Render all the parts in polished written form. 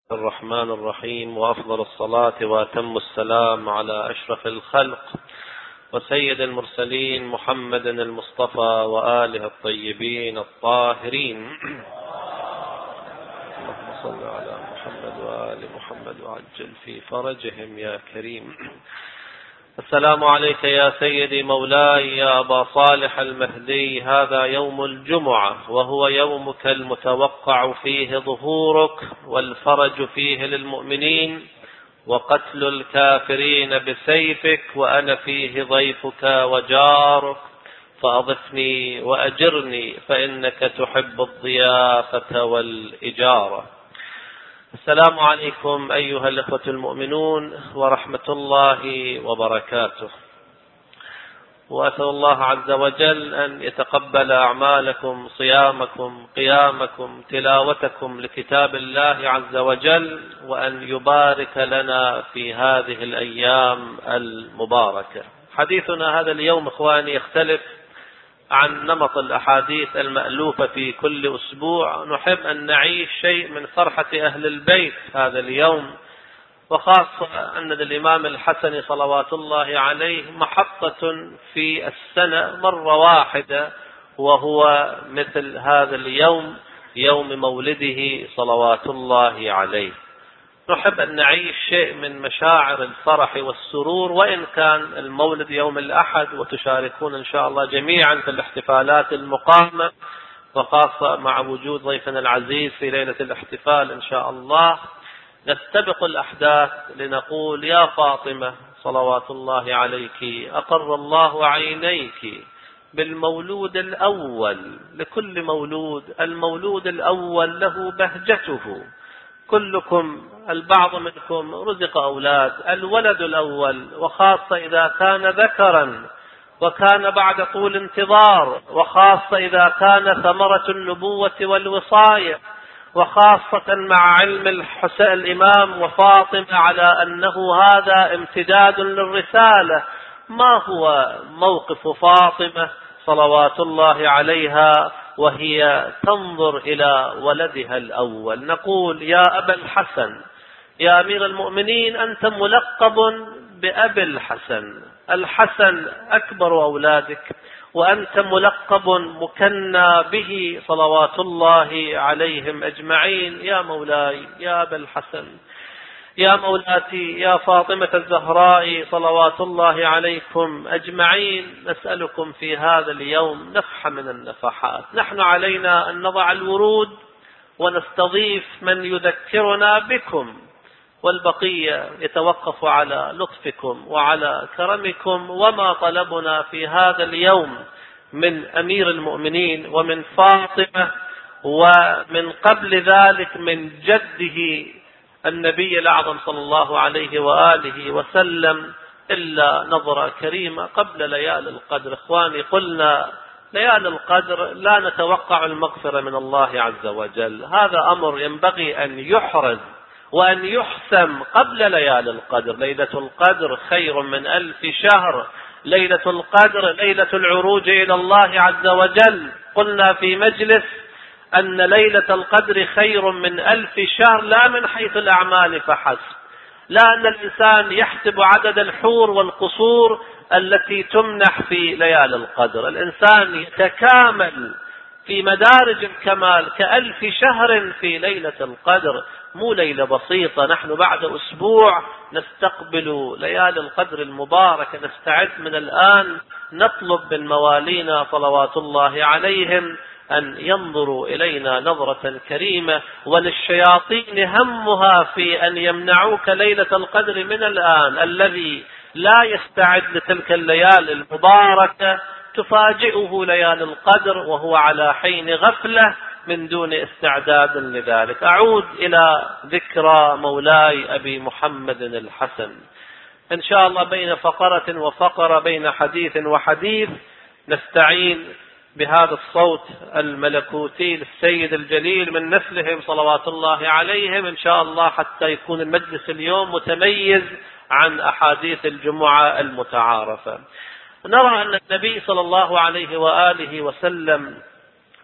الرحمن الرحيم، وأفضل الصلاة وأتم السلام على أشرف الخلق وسيد المرسلين محمد المصطفى وآله الطيبين الطاهرين. اللهم صل على محمد وآل محمد وعجل في فرجهم يا كريم. السلام عليك يا سيدي مولاي يا أبا صالح المهدي. هذا يوم الجمعة، وهو يومك المتوقع فيه ظهورك والفرج فيه للمؤمنين وقتل الكافرين بسيفك، وأنا فيه ضيفك وجارك، فأضفني وأجرني فإنك تحب الضيافة والإجارة. السلام عليكم أيها الأخوة المؤمنون ورحمة الله وبركاته، وأسأل الله عز وجل أن يتقبل أعمالكم، صيامكم، قيامكم، تلاوتكم لكتاب الله عز وجل، وأن يبارك لنا في هذه الأيام المباركة. حديثنا هذا اليوم إخواني يختلف عن نمط الأحاديث المألوفة في كل أسبوع. نحب أن نعيش شيء من فرحة أهل البيت هذا اليوم، وخاصة أن للإمام الحسن صلوات الله عليه محطة في السنة مرة واحدة، وهو مثل هذا اليوم، يوم مولده صلوات الله عليه. نحب أن نعيش شيء من مشاعر الفرح والسرور، وإن كان المولد يوم الأحد، وتشاركون إن شاء الله جميعا في الاحتفالات المقامة، وخاصة مع وجود ضيفنا العزيز في ليلة الاحتفال إن شاء الله. نستبق الأحداث لنقول: يا فاطمة صلوات الله عليك، أقر الله عينيك بالمولود الأول لكل مولود. المولود الأول له بهجته، كلكم البعض منكم رزق أولاد. الولد الأول، وخاصة إذا كان ذكرا وكان بعد طول انتظار، وخاصة إذا كان ثمرة النبوة والوصاية، وخاصة مع علم الإمام وفاطمة على أنه هذا امتداد للرسالة. ما هو موقف فاطمة صلوات الله عليها وهي تنظر إلى ولدها الأول؟ نقول: يا أبا الحسن، يا أمير المؤمنين، أنت ملقب بأبي الحسن. الحسن أكبر أولادك، وأنت ملقب مكنى به صلوات الله عليهم أجمعين. يا مولاي يا أبا الحسن، يا مولاتي يا فاطمة الزهراء صلوات الله عليكم أجمعين، نسألكم في هذا اليوم نفحة من النفحات. نحن علينا أن نضع الورود ونستضيف من يذكرنا بكم، والبقية يتوقف على لطفكم وعلى كرمكم. وما طلبنا في هذا اليوم من أمير المؤمنين ومن فاطمة، ومن قبل ذلك من جده النبي الأعظم صلى الله عليه وآله وسلم، إلا نظرة كريمة قبل ليالي القدر. إخواني، قلنا ليالي القدر لا نتوقع المغفرة من الله عز وجل، هذا أمر ينبغي أن يحرز وأن يحسم قبل ليالي القدر. ليلة القدر خير من 1000 شهر. ليلة القدر ليلة العروج إلى الله عز وجل. قلنا في مجلس أن ليلة القدر خير من 1000 شهر، لا من حيث الأعمال فحسب، لا أن الإنسان يحسب عدد الحور والقصور التي تمنح في ليالي القدر. الإنسان يتكامل في مدارج الكمال ك1000 شهر في ليلة القدر. مو ليلة بسيطة. نحن بعد أسبوع نستقبل ليالي القدر المباركة. نستعد من الآن، نطلب من موالينا صلوات الله عليهم أن ينظروا إلينا نظرة كريمة. وللشياطين همها في أن يمنعوك ليلة القدر من الآن. الذي لا يستعد لتلك الليالي المباركة تفاجئه ليالي القدر وهو على حين غفلة من دون استعداد لذلك. أعود إلى ذكرى مولاي أبي محمد الحسن. إن شاء الله بين فقرة وفقرة، بين حديث وحديث، نستعين بهذا الصوت الملكوتي للسيد الجليل من نسلهم صلوات الله عليهم إن شاء الله، حتى يكون المجلس اليوم متميز عن أحاديث الجمعة المتعارفة. نرى أن النبي صلى الله عليه وآله وسلم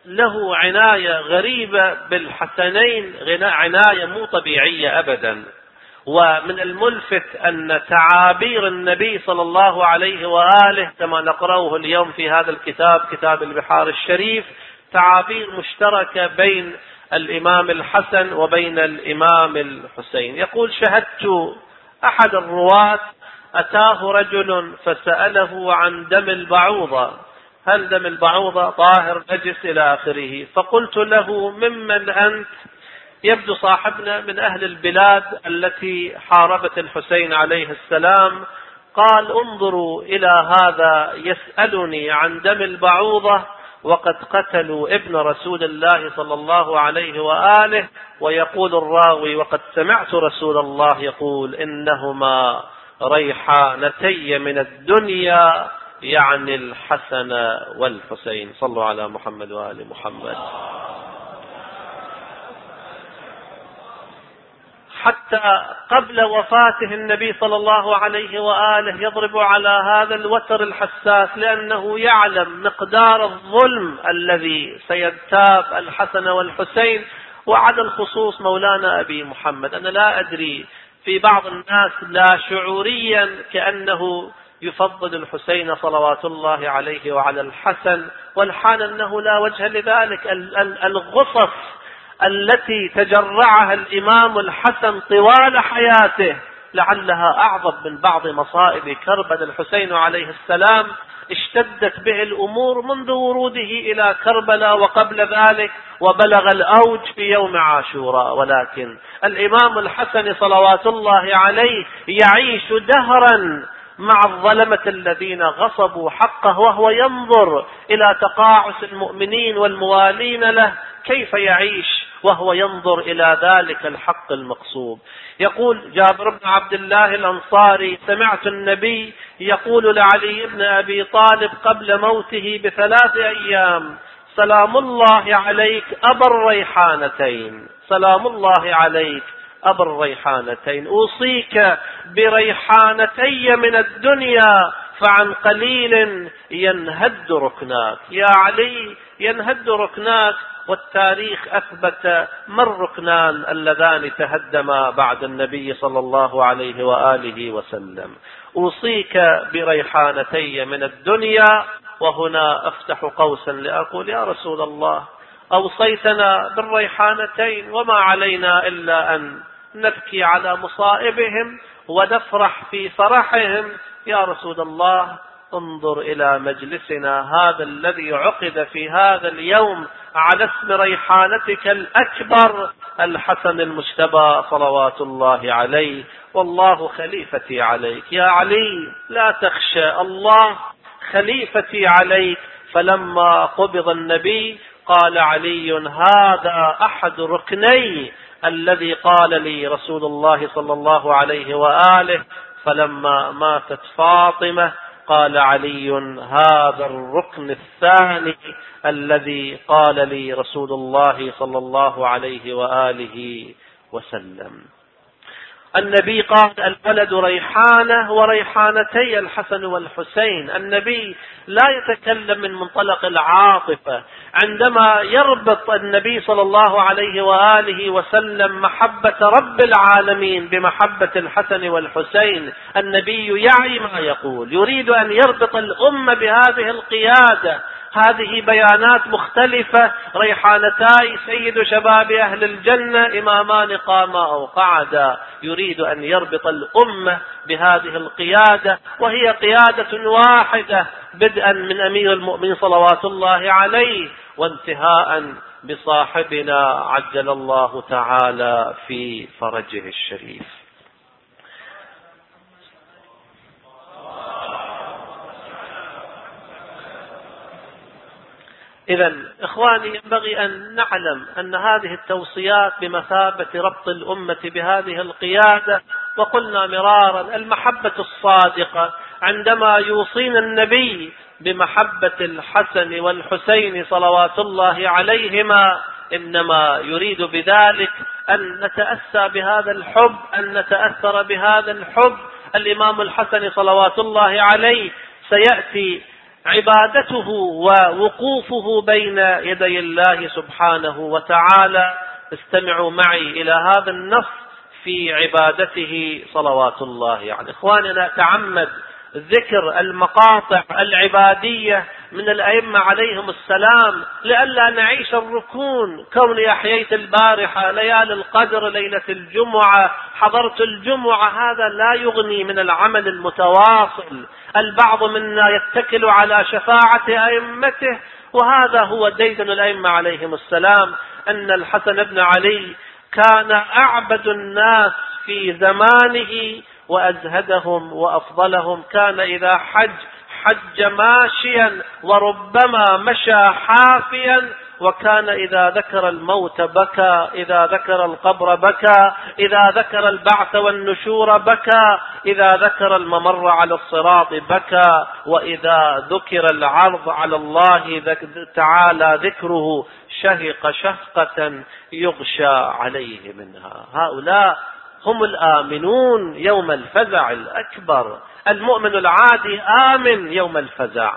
له عناية غريبة بالحسنين، عناية مو طبيعية أبدا. ومن الملفت أن تعابير النبي صلى الله عليه وآله كما نقرأه اليوم في هذا الكتاب، كتاب البحار الشريف، تعابير مشتركة بين الإمام الحسن وبين الإمام الحسين. يقول: شهدت أحد الرواة أتاه رجل فسأله عن دم البعوضة، هل دم البعوضة طاهر نجس إلى آخره، فقلت له: ممن أنت؟ يبدو صاحبنا من أهل البلاد التي حاربت الحسين عليه السلام. قال: انظروا إلى هذا يسألني عن دم البعوضة وقد قتلوا ابن رسول الله صلى الله عليه وآله، ويقول الراوي: وقد سمعت رسول الله يقول إنهما ريحانتي من الدنيا، يعني الحسن والحسين. صلوا على محمد وآل محمد. حتى قبل وفاته النبي صلى الله عليه وآله يضرب على هذا الوتر الحساس، لأنه يعلم مقدار الظلم الذي سينتاب الحسن والحسين، وعلى الخصوص مولانا أبي محمد. أنا لا أدري، في بعض الناس لا شعوريا كأنه يفضل الحسين صلوات الله عليه وعلى الحسن، والحال أنه لا وجه لذلك. الغصص التي تجرعها الإمام الحسن طوال حياته لعلها أعظم من بعض مصائب كربلاء. الحسين عليه السلام اشتدت به الأمور منذ وروده إلى كربلاء وقبل ذلك، وبلغ الأوج في يوم عاشوراء، ولكن الإمام الحسن صلوات الله عليه يعيش دهرا مع الظلمة الذين غصبوا حقه، وهو ينظر إلى تقاعس المؤمنين والموالين له، كيف يعيش وهو ينظر إلى ذلك الحق المقصوب. يقول جابر بن عبد الله الأنصاري: سمعت النبي يقول لعلي بن أبي طالب قبل موته ب3 أيام: سلام الله عليك أبا الريحانتين، سلام الله عليك أبا الريحانتين، أوصيك بريحانتي من الدنيا فعن قليل ينهد ركناك. يا علي، ينهد ركناك، والتاريخ أثبت ما الركنان اللذان تهدما بعد النبي صلى الله عليه وآله وسلم. أوصيك بريحانتي من الدنيا. وهنا أفتح قوسا لأقول: يا رسول الله، أوصيتنا بالريحانتين، وما علينا إلا أن نبكي على مصائبهم ونفرح في فرحهم. يا رسول الله، انظر إلى مجلسنا هذا الذي عقد في هذا اليوم على اسم ريحانتك الأكبر الحسن المجتبى صلوات الله عليه، والله خليفتي عليك. يا علي، لا تخشى، الله خليفتي عليك. فلما قبض النبي قال علي: هذا أحد ركني الذي قال لي رسول الله صلى الله عليه وآله. فلما ماتت فاطمة قال علي: هذا الركن الثاني الذي قال لي رسول الله صلى الله عليه وآله وسلم. النبي قال: الولد ريحانة وريحانتي الحسن والحسين. النبي لا يتكلم من منطلق العاطفة. عندما يربط النبي صلى الله عليه وآله وسلم محبة رب العالمين بمحبة الحسن والحسين، النبي يعي ما يقول، يريد أن يربط الأمة بهذه القيادة. هذه بيانات مختلفة: ريحانتاي سيد شباب أهل الجنة، إمامان قاما أو قعدا. يريد أن يربط الأمة بهذه القيادة، وهي قيادة واحدة، بدءا من أمير المؤمنين صلوات الله عليه، وانتهاء بصاحبنا عجل الله تعالى في فرجه الشريف. إذن إخواني، ينبغي أن نعلم أن هذه التوصيات بمثابة ربط الأمة بهذه القيادة. وقلنا مرارا: المحبة الصادقة عندما يوصينا النبي بمحبة الحسن والحسين صلوات الله عليهما، إنما يريد بذلك أن نتأسى بهذا الحب، أن نتأثر بهذا الحب. الإمام الحسن صلوات الله عليه سيأتي عبادته ووقوفه بين يدي الله سبحانه وتعالى. استمعوا معي إلى هذا النص في عبادته صلوات الله. يعني إخواننا تعمد ذكر المقاطع العبادية من الأئمة عليهم السلام لئلا نعيش الركون. كوني أحييت البارحة ليالي القدر ليلة الجمعة حضرت الجمعة، هذا لا يغني من العمل المتواصل. البعض منا يتكل على شفاعة أئمته، وهذا هو ديدن الأئمة عليهم السلام. أن الحسن بن علي كان أعبد الناس في زمانه وأزهدهم وأفضلهم. كان إذا حج ماشيا وربما مشى حافيا، وكان إذا ذكر الموت بكى، إذا ذكر القبر بكى، إذا ذكر البعث والنشور بكى، إذا ذكر الممر على الصراط بكى، وإذا ذكر العرض على الله تعالى ذكره شهق شفقة يغشى عليه منها. هؤلاء هم الآمنون يوم الفزع الأكبر. المؤمن العادي آمن يوم الفزع.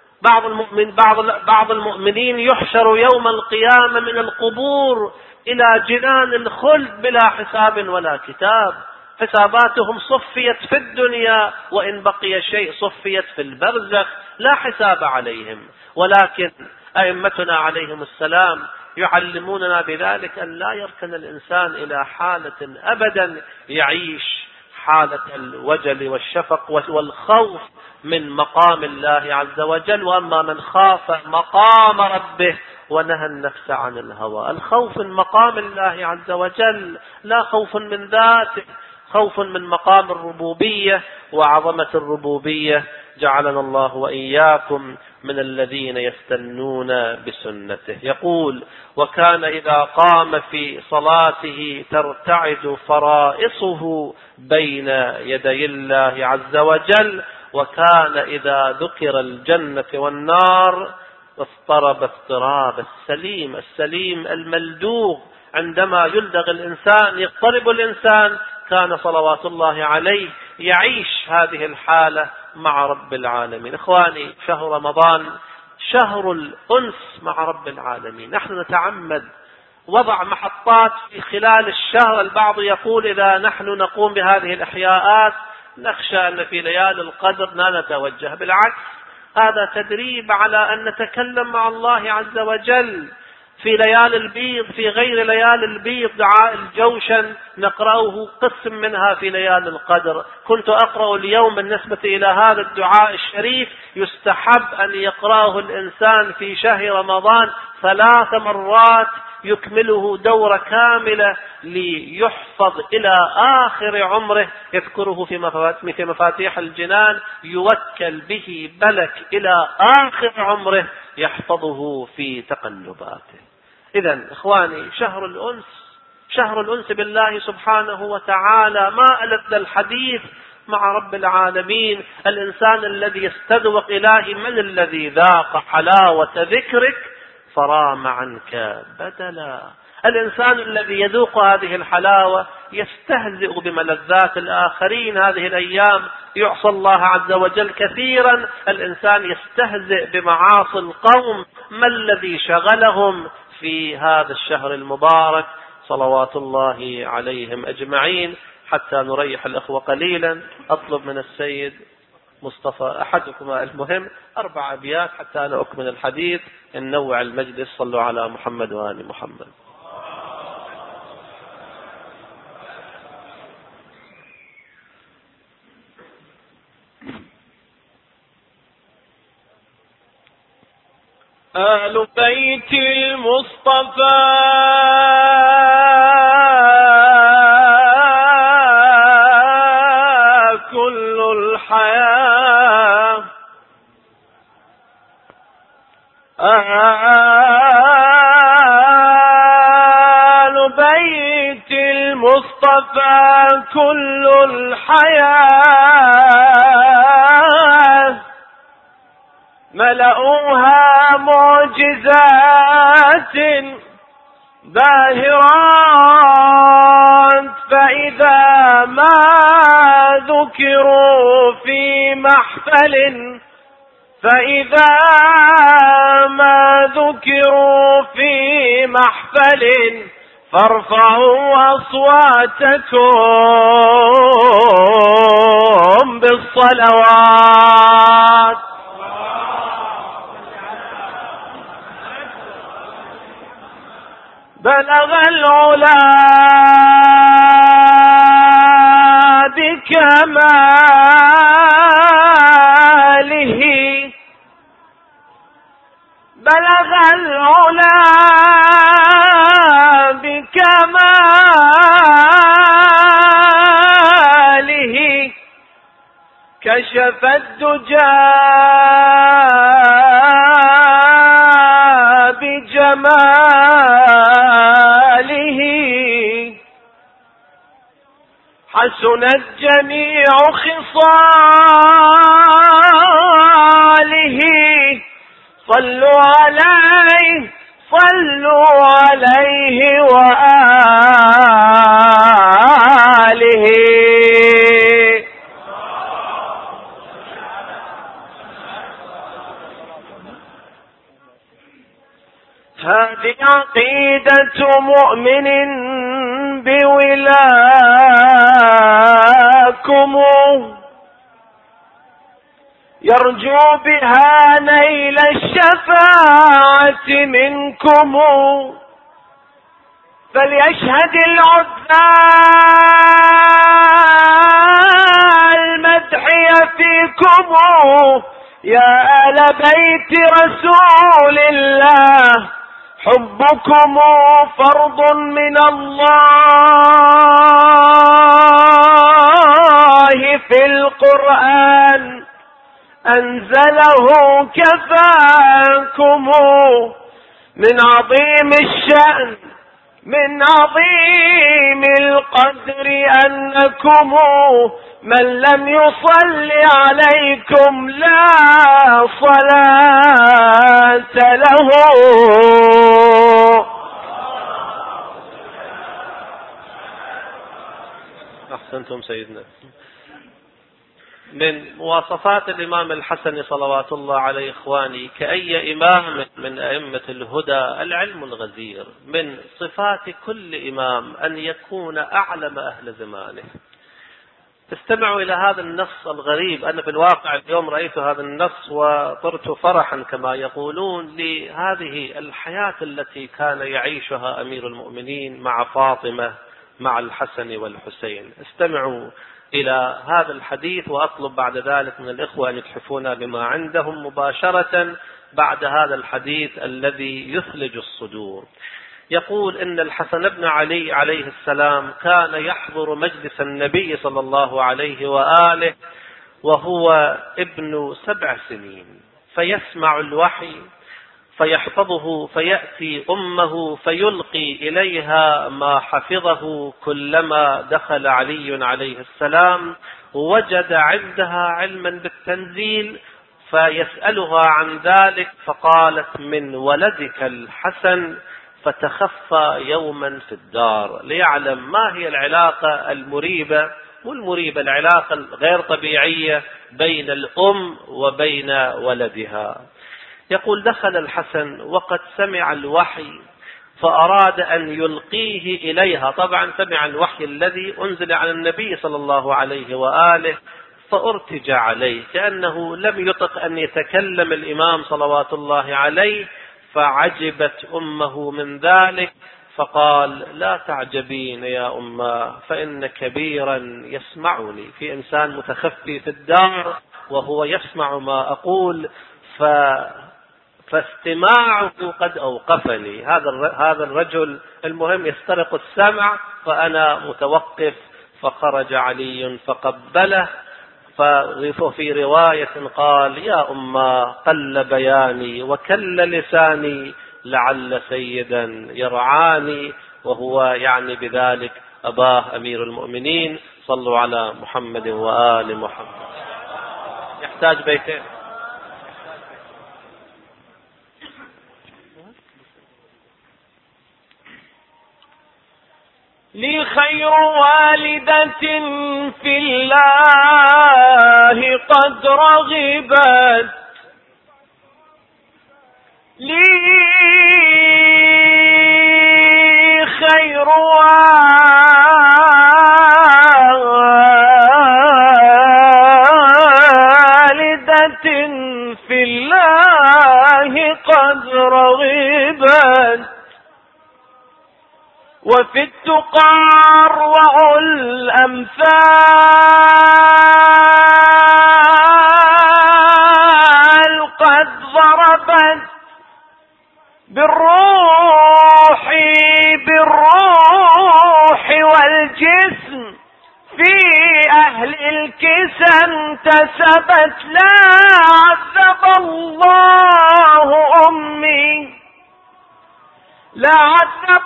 بعض المؤمنين يحشر يوم القيامة من القبور إلى جنان الخلد بلا حساب ولا كتاب. حساباتهم صفيت في الدنيا، وإن بقي شيء صفيت في البرزخ، لا حساب عليهم. ولكن أئمتنا عليهم السلام يعلموننا بذلك أن لا يركن الإنسان إلى حالة أبدا يعيش حالة الوجل والشفق والخوف من مقام الله عز وجل. وأما من خاف مقام ربه ونهى النفس عن الهوى. الخوف من مقام الله عز وجل، لا خوف من ذاته، خوف من مقام الربوبية وعظمة الربوبية. جعلنا الله وإياكم من الذين يستنون بسنته. يقول: وكان إذا قام في صلاته ترتعد فرائصه بين يدي الله عز وجل، وكان إذا ذكر الجنة والنار اضطرب اضطراب السليم. السليم الملدوغ عندما يلدغ الإنسان يضطرب الإنسان. كان صلوات الله عليه يعيش هذه الحالة مع رب العالمين. إخواني، شهر رمضان شهر الأنس مع رب العالمين. نحن نتعمد وضع محطات في خلال الشهر. البعض يقول إذا نحن نقوم بهذه الإحياءات نخشى أن في ليالي القدر لا نتوجه. بالعكس، هذا تدريب على أن نتكلم مع الله عز وجل في ليالي البيض. في غير ليالي البيض دعاء الجوشن نقرأه قسم منها في ليالي القدر. كنت أقرأ اليوم بالنسبة إلى هذا الدعاء الشريف يستحب أن يقرأه الإنسان في شهر رمضان 3 مرات، يكمله دورة كاملة ليحفظ إلى آخر عمره. يذكره في مفاتيح الجنان: يوكل به ملك إلى آخر عمره يحفظه في تقلباته. إذن إخواني، شهر الأنس بالله سبحانه وتعالى. ما ألذ الحديث مع رب العالمين. الإنسان الذي يستذوق إلهي: من الذي ذاق حلاوة ذكرك فرام عنك بدلا. الإنسان الذي يذوق هذه الحلاوة يستهزئ بملذات الآخرين. هذه الأيام يعصى الله عز وجل كثيرا. الإنسان يستهزئ بمعاصي القوم. ما الذي شغلهم في هذا الشهر المبارك؟ صلوات الله عليهم أجمعين. حتى نريح الأخوة قليلا، أطلب من السيد مصطفى أحدكما المهم 4 أبيات حتى أنا أكمل الحديث. ننوع المجلس. صلوا على محمد وآل محمد. آل بيت المصطفى كل الحياة. آل بيت المصطفى كل الحياة. ملأوها معجزات باهرات، فإذا ما ذكروا في محفل فإذا ما ذكروا في محفل فارفعوا أصواتكم بالصلوات. بلغ العلا بكماله، بلغ العلا بكماله، كشف الدجى بجماله، حسنت جميع خصاله. صلوا عليه صلوا عليه وآله. هذه عقيدة مؤمن بولاكم، يرجو بها نيل الشفاعة منكم. فليشهد العذال المدح فيكم يا آل بيت رسول الله. حبكم فرض من الله في القرآن، أنزله كفاكم من عظيم الشأن من عظيم القدر أنكم من لم يصل عليكم لا صلاة له. أحسنتم سيدنا. من مواصفات الإمام الحسن صلوات الله عليه إخواني كأي إمام من أئمة الهدى العلم الغزير. من صفات كل إمام أن يكون أعلم أهل زمانه. استمعوا إلى هذا النص الغريب. أنا في الواقع اليوم رأيت هذا النص وطرت فرحا كما يقولون لهذه الحياة التي كان يعيشها أمير المؤمنين مع فاطمة مع الحسن والحسين. استمعوا إلى هذا الحديث وأطلب بعد ذلك من الإخوة أن يتحفون بما عندهم مباشرة بعد هذا الحديث الذي يثلج الصدور. يقول إن الحسن بن علي عليه السلام كان يحضر مجلس النبي صلى الله عليه وآله وهو ابن 7 سنين، فيسمع الوحي فيحفظه، فيأتي أمه فيلقي إليها ما حفظه. كلما دخل علي عليه السلام وجد عندها علما بالتنزيل فيسألها عن ذلك، فقالت من ولدك الحسن، فتخفى يوما في الدار ليعلم ما هي العلاقة المريبة والمريبة، العلاقة الغير طبيعية بين الأم وبين ولدها. يقول دخل الحسن وقد سمع الوحي فأراد أن يلقيه إليها. طبعا سمع الوحي الذي أنزل على النبي صلى الله عليه وآله فأرتج عليه كأنه لم يطق أن يتكلم الإمام صلوات الله عليه، فعجبت أمه من ذلك فقال لا تعجبين يا أمه فإن كبيرا يسمعني. في إنسان متخفي في الدار وهو يسمع ما أقول فاستماعه قد أوقفني. هذا الرجل المهم يسترق السمع فأنا متوقف. فخرج علي فقبله، ففي رواية قال يا أمه قل بياني وكل لساني لعل سيدا يرعاني، وهو يعني بذلك أباه أمير المؤمنين. صلوا على محمد وآل محمد. يحتاج بيتين. لي خير والدة في الله قد رغبت لي خير والدة في الله قد رغبت، وفي التقى أروع الأمثال قد ضربت، بالروح والجسم في أهل الكسى انتسبت. لا عذب الله أمي، لا عذب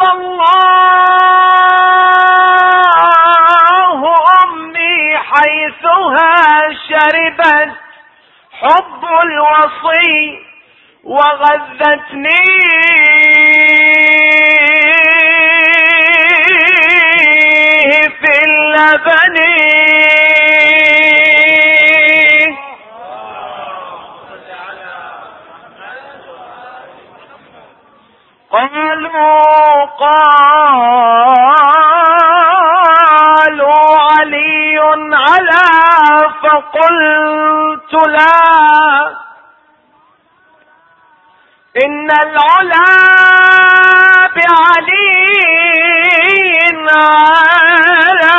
الله أمي حيثها شربت حب الوصي وغذتني في اللبن. قالوا علي على، فقلت لا، إن العلا بعلي على،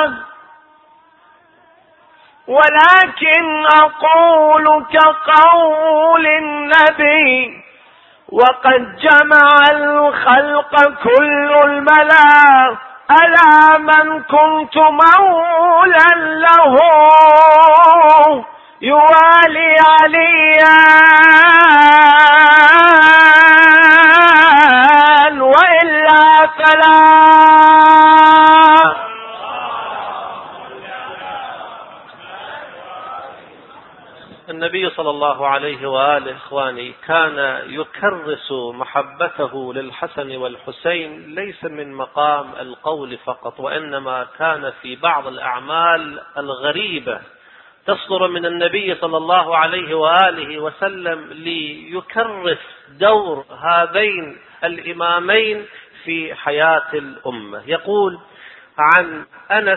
ولكن أقول كقول النبي وقد جمع الخلق كل الملا، ألا من كنت مولا له يوالي عليا وإلا فلا. النبي صلى الله عليه وآله إخواني كان يكرس محبته للحسن والحسين ليس من مقام القول فقط، وإنما كان في بعض الأعمال الغريبة تصدر من النبي صلى الله عليه وآله وسلم ليكرس دور هذين الإمامين في حياة الأمة. يقول عن أنس: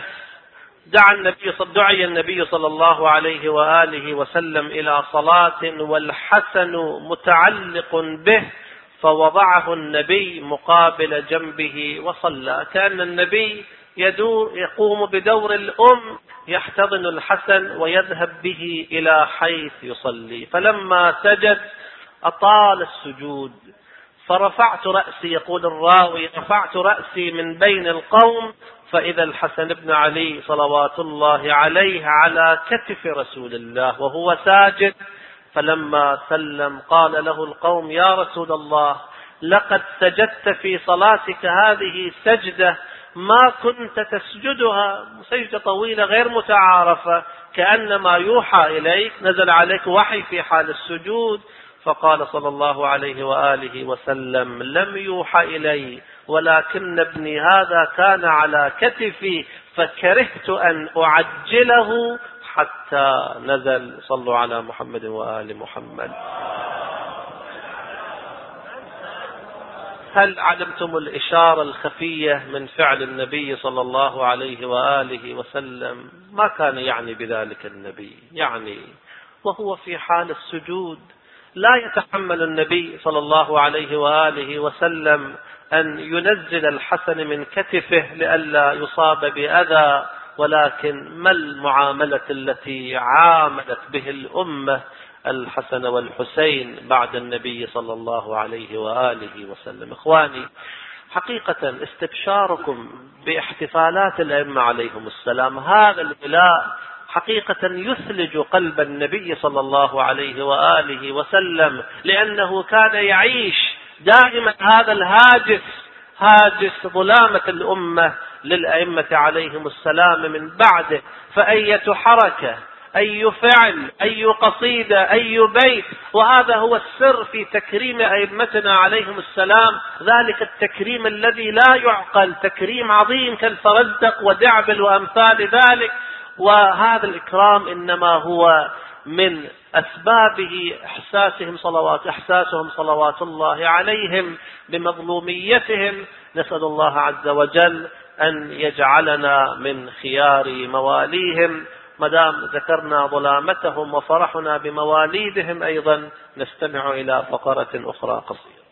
دعي النبي صلى الله عليه وآله وسلم إلى صلاة والحسن متعلق به، فوضعه النبي مقابل جنبه وصلى. كان النبي يقوم بدور الأم، يحتضن الحسن ويذهب به إلى حيث يصلي. فلما سجد أطال السجود، فرفعت رأسي، يقول الراوي، رفعت رأسي من بين القوم فإذا الحسن بن علي صلوات الله عليه على كتف رسول الله وهو ساجد. فلما سلم قال له القوم: يا رسول الله، لقد سجدت في صلاتك هذه سجدة ما كنت تسجدها، سجدة طويلة غير متعارفة، كأنما يوحى إليك، نزل عليك وحي في حال السجود. فقال صلى الله عليه وآله وسلم: لم يوحى إلي، ولكن ابني هذا كان على كتفي فكرهت أن أعجله حتى نزل. صلوا على محمد وآل محمد. هل علمتم الإشارة الخفية من فعل النبي صلى الله عليه وآله وسلم؟ ما كان يعني بذلك النبي، يعني وهو في حال السجود لا يتحمل النبي صلى الله عليه وآله وسلم أن ينزل الحسن من كتفه لئلا يصاب بأذى، ولكن ما المعاملة التي عاملت به الأمة الحسن والحسين بعد النبي صلى الله عليه وآله وسلم. إخواني، حقيقة استبشاركم باحتفالات الأئمة عليهم السلام، هذا الولاء حقيقة يثلج قلب النبي صلى الله عليه وآله وسلم، لأنه كان يعيش دائما هذا هاجس ظلامة الأمة للأئمة عليهم السلام من بعده. فأية حركة، أي فعل، أي قصيدة، أي بيت، وهذا هو السر في تكريم أئمتنا عليهم السلام، ذلك التكريم الذي لا يعقل، تكريم عظيم كالفرزدق ودعبل وأمثال ذلك. وهذا الإكرام إنما هو من أسبابه إحساسهم صلوات الله عليهم بمظلوميتهم. نسأل الله عز وجل أن يجعلنا من خيار مواليهم. مدام ذكرنا ظلامتهم وفرحنا بمواليدهم، أيضا نستمع إلى فقرة أخرى قصيرة.